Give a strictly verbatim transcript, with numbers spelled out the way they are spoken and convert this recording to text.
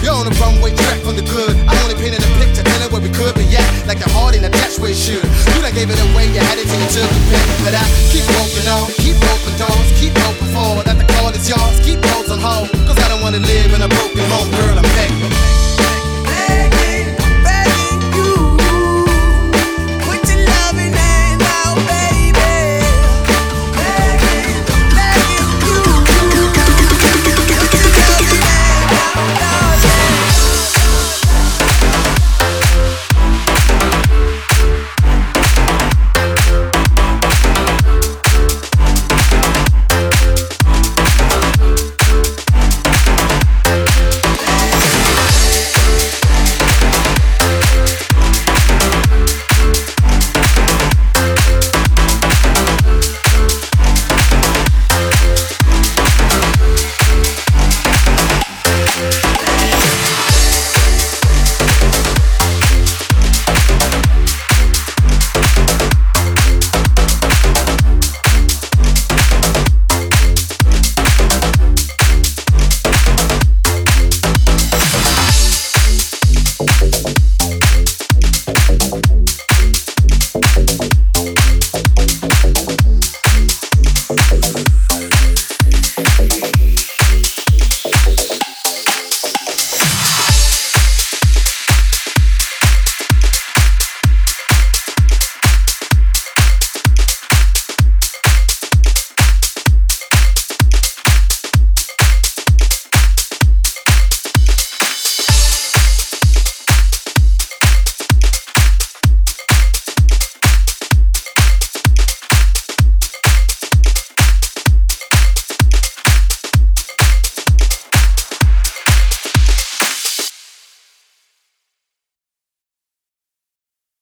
You're on the runway track from the good. I only painted a picture, telling where we could be at. Like the heart in a catch where it should. You done gave it away, you had it till you took the pick. But I keep walking on, keep open doors, keep open forward. That the call is yours, keep those on hold. Cause I don't wanna live in a broken home, girl, I'm begging.